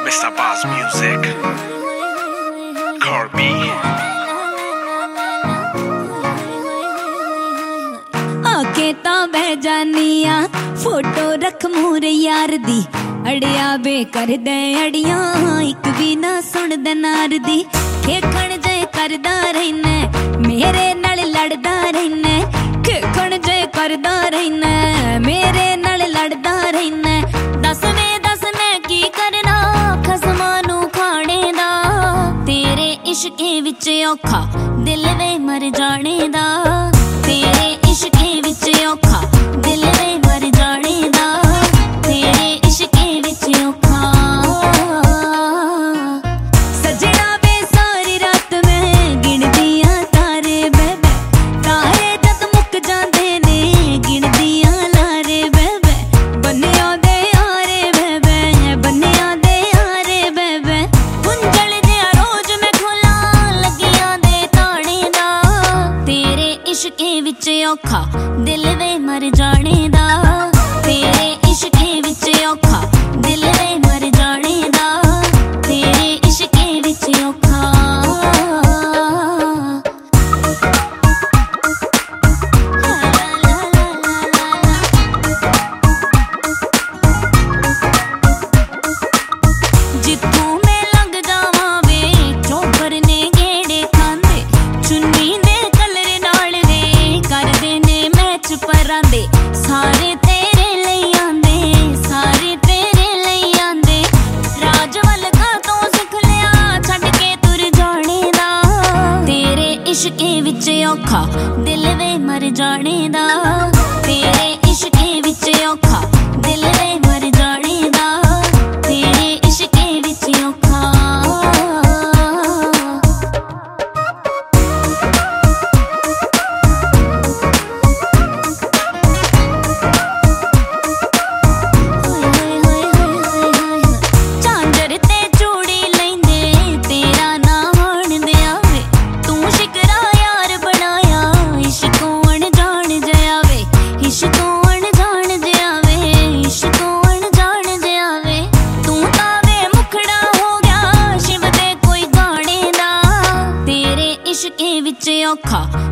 Mr. Boss Music, Corby। आके ता बह जानिया फोटो रख मूरे यार दी, अड़िया बे कर दे अड़िया एक भी ना सुन दे नार दी। खेखण जे करदा रहना मेरे नाल लड़दा रहना, खेखण जे करदा रहना मेरे नाल लड़दा रहना। दस मैं की करना खसमां नू खाने दा, तेरे इश्के विच औखा दिल वे मर जाने दा। तेरे इश्के विच औखा दिल वे मर जाने दा, तेरे इश्के विच औखा। सजना वे सारी रात मैं गिनदियां तारे बेबे, तारे जद मुक जांदे ने गिनदियां लारे बेबे। बन्नियां दे यारे बेबे, बन्नियां दे यारे बेबे। गुंजल जिहा रोज मैं खोला लगियां दे ताने दा, तेरे इश्के विच औखा दिल वे मर जाने दा। तेरे इश्के विच औखा दिल वे मर जाने दा, तेरे इश्के विच औखा। जित्थों मैं लंघ जावां वे चौपर ने गेड़े खांदे, चुन्नी दे कलर नाल दे करदे ने मैच परांदे। सारे तेरे लई आंदे, सारे तेरे लई आंदे। राजवल का तो सिख लिया छड्ड के तुर जाने दा, तेरे इश्के विच औखा दिल वे मर जाने दा। तेरे इश्के विच औखा दिल वे मर जाने दा, तेरे इश्के विच औखा। झांजर ते चूड़ी लैंदे तेरा नाम आण दे आवे, तू शिकरा यार बनाया इश्कों अनजान जया वे। इश्कों अनजान जया वे, इश्कों अनजान जया वे। तू तावे मुखड़ा हो गया शिव दे कोई गाने दा, तेरे इश्के विच औखा